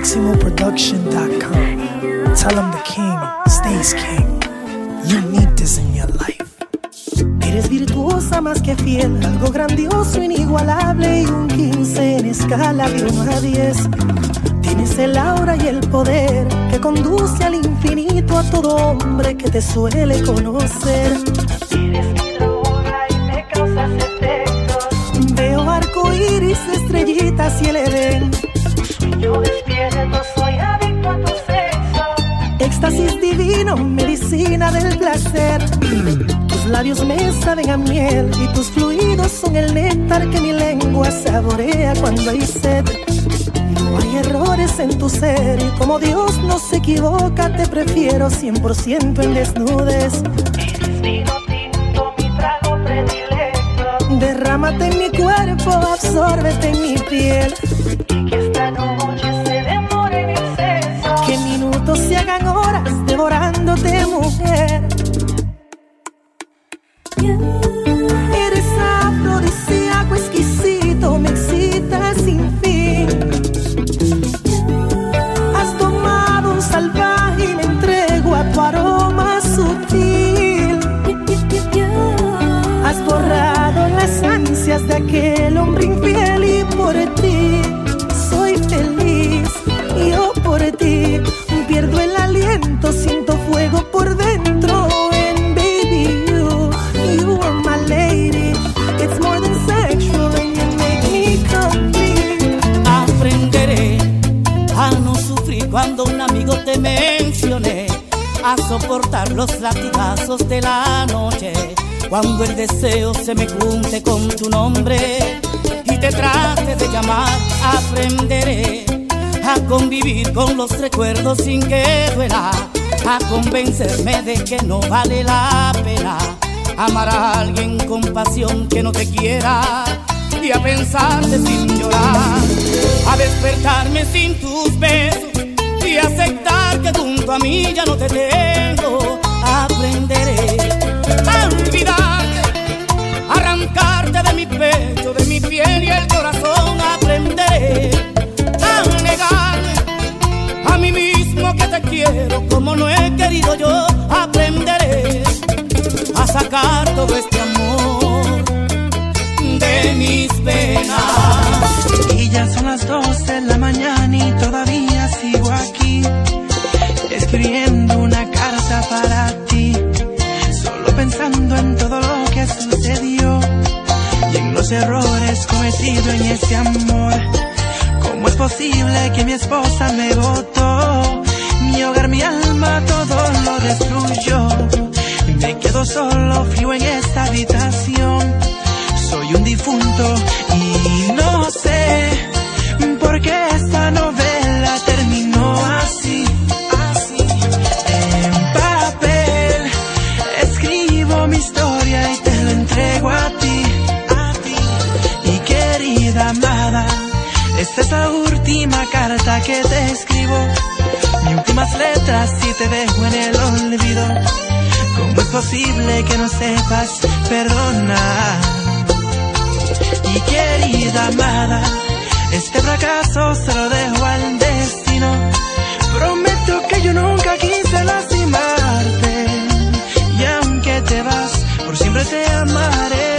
MaximoProduction.com. Tell them the king stays king. You need this in your life. Eres virtuosa más que fiel, algo grandioso, inigualable y un 15 en escala de 1 a 10. Tienes el aura y el poder que conduce al infinito a todo hombre que te suele conocer. Eres mi droga y me causas efectos. Veo arcoíris, estrellitas y el Edén. Sueño despierto, soy adicto a tu sexo. Éxtasis divino, medicina del placer. Tus labios me saben a miel y tus fluidos son el néctar que mi lengua saborea cuando hay sed. No hay errores en tu ser y como Dios no se equivoca, te prefiero 100% en desnudez. Eres vino tinto, mi trago predilecto. Derrámate en mi cuerpo, absórbete en mi piel. Y que esta noche se demore en exceso. Que minutos se hagan horas devorándote, mujer. Eres afrodisíaco exquisito, me excita sin fin. Has tomado un salvaje y me entrego a tu aroma sutil. Has borrado las ansias de aquel hombre infiel y por ti soy feliz. Yo por ti pierdo el aliento, siento fuego por dentro. And baby, you are my lady. It's more than sexual and you make me complete. Aprenderé a no sufrir cuando un amigo te mencione, a soportar los latigazos de la noche, cuando el deseo se me junte con tu nombre y te trate de llamar. Aprenderé a convivir con los recuerdos sin que duela, a convencerme de que no vale la pena amar a alguien con pasión que no te quiera, y a pensarte sin llorar, a despertarme sin tus besos y aceptar que junto a mí ya no te tengo. Aprenderé a olvidarte, a arrancarte de mi pecho, de mi piel y el corazón. Aprenderé a negarme a mí mismo que te quiero como no he querido yo. Aprenderé a sacar todo este amor de mis venas. Y ya son las 2 de la mañana y todavía sigo aquí, escribiendo una carta para ti, solo pensando en todo lo que sucedió y en los errores cometidos en ese amor. ¿Cómo es posible que mi esposa me botó? Mi hogar, mi alma, todo lo destruyó. Me quedo solo, frío en esta habitación. Soy un difunto y no sé por qué esta novela terminó así. En papel escribo mi historia y te la entrego a ti. Y querida amada, esta es la última carta que te escribo, mis últimas letras y te dejo en el olvido. ¿Cómo es posible que no sepas perdonar? Y querida amada, este fracaso se lo dejo al destino. Prometo que yo nunca quise lastimarte, y aunque te vas, por siempre te amaré.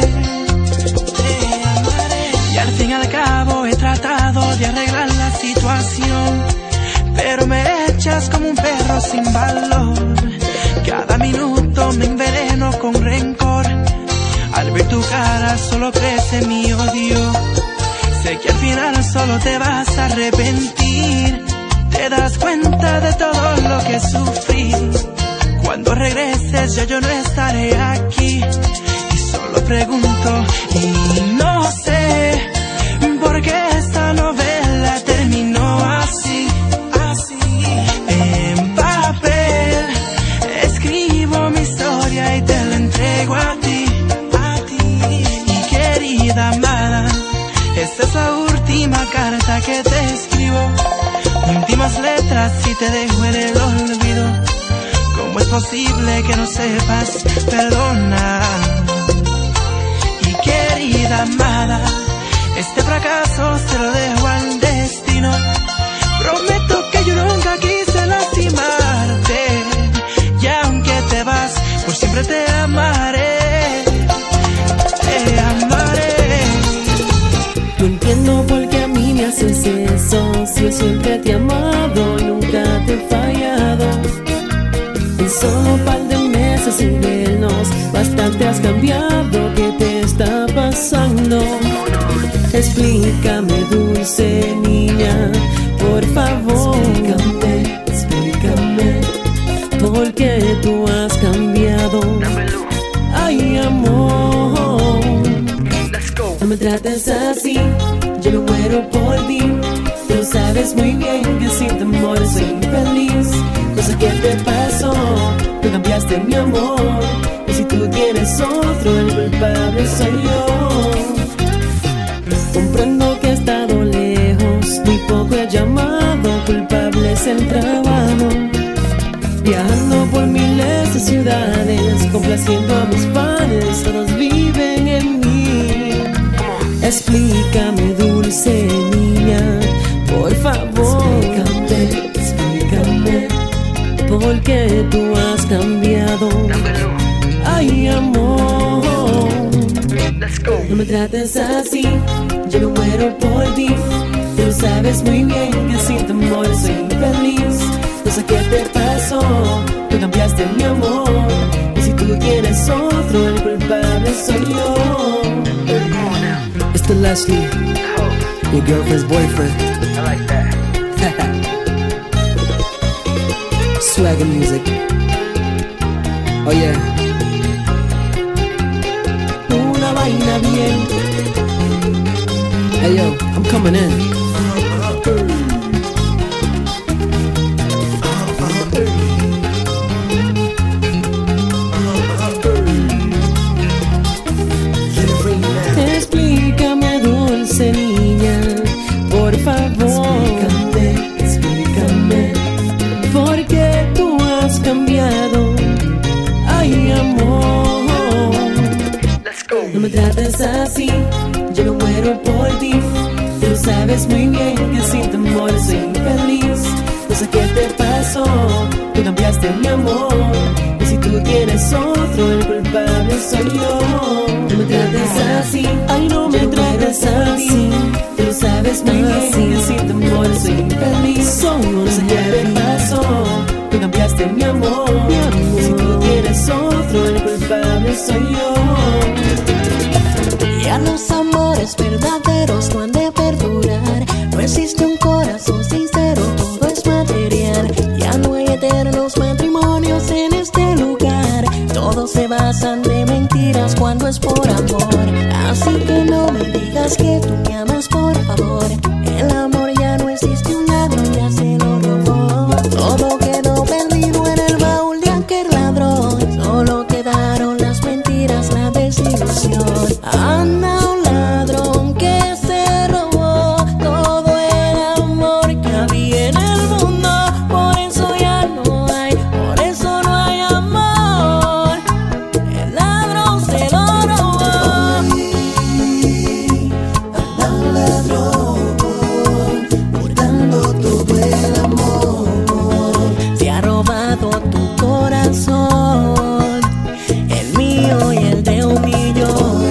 Y al fin y al cabo he tratado de arreglar la situación, pero me echas como un perro sin valor. Cada minuto me enveneno con rencor. Al ver tu cara solo crece mi odio. Sé que al final solo te vas a arrepentir. Te das cuenta de todo lo que sufrí. Cuando regreses ya yo no estaré aquí. Y solo pregunto y no sé por qué esta novela terminó así. En papel escribo mi historia y te la entrego a ti. Y querida amada, esta es la última carta que te escribo, últimas letras y te dejo en el olvido. ¿Cómo es posible que no sepas perdonar? Y querida amada, este fracaso se lo dejo al destino. amaré, te amaré. No entiendo por qué a mí me haces eso, si yo siempre te he amado y nunca te he fallado. En solo un par de meses sin vernos, bastante has cambiado. ¿Qué te está pasando? Explícame, dulce niña, por favor. Explícame, ¿por qué tú has cambiado? Ay, amor, no me trates así, yo me muero por ti. Tú sabes muy bien que sin tu amor soy infeliz. No sé qué te pasó, tú cambiaste mi amor. Y si tú tienes otro, el culpable soy yo. Comprendo que he estado lejos, muy poco he llamado, culpable es el trabajo. Viajando por miles de ciudades, complaciendo a mis fans, todos viven en mí. Explícame, dulce niña, por favor. Explícame, ¿por qué tú has cambiado? Ay, amor, no me trates así, yo me muero por ti. Tú sabes muy bien que sin tu amor soy infeliz. No sé qué te pasó, tú cambiaste mi amor. Y si tú tienes otro, el culpable soy yo. Mr. Leslie, your girlfriend's boyfriend. I like that. Swagger music. Oh yeah. Una vaina bien. Hey yo, I'm coming in. Explícame, dulce niña, por favor. Explícame, ¿por qué tú has cambiado? Ay, amor, no me trates así, yo me muero por ti. Tú sabes muy bien que sin tu amor soy infeliz. No sé qué te pasó, tú cambiaste mi amor. Y si tú tienes otro, el culpable soy yo. No me trates así, ay, no me trates así. Tú sabes muy bien que sin tu amor soy infeliz. No sé qué te pasó, tú cambiaste mi amor. Y si tú tienes otro, el culpable soy yo. Ya los amores verdaderos no han de perdurar. No existe un corazón sincero, todo es material. Ya no hay eternos matrimonios en este lugar. Todos se basan de mentiras cuando es por amor. Así que no me digas que tú me amas, por favor. El amor ya no existe, un ladrón ya se lo robó. Todo quedó perdido en el baúl de aquel ladrón. Solo quedaron las mentiras, la desilusión. Anda un ladrón que se robó todo el amor que había en el mundo. Por eso ya no hay, por eso no hay amor. El ladrón se lo robó. Anda un ladrón hurtando todo el amor. Se ha robado tu corazón, el mío y el de un millón.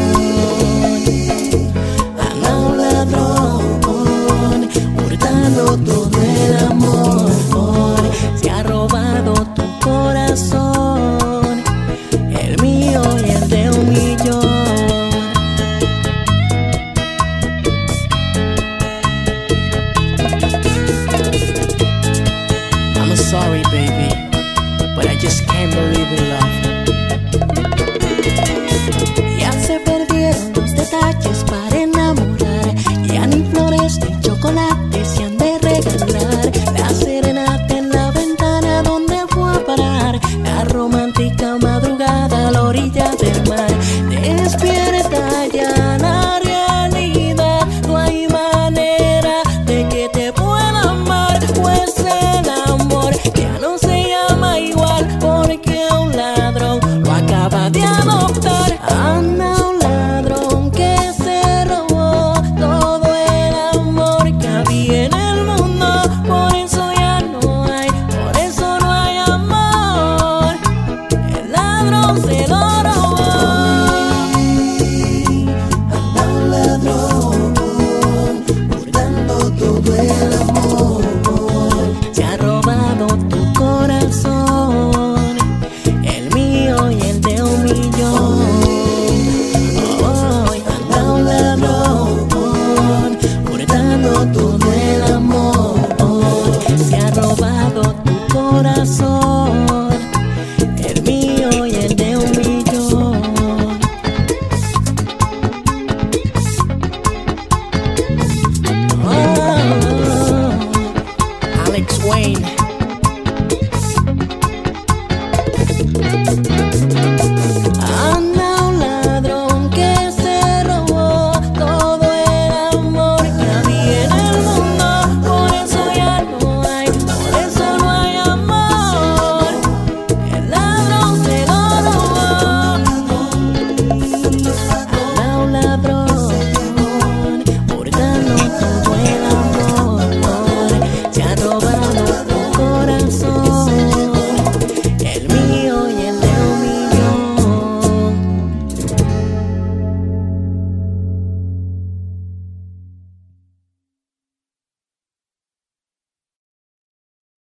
Todo el amor se ha robado tu corazón, el mío y el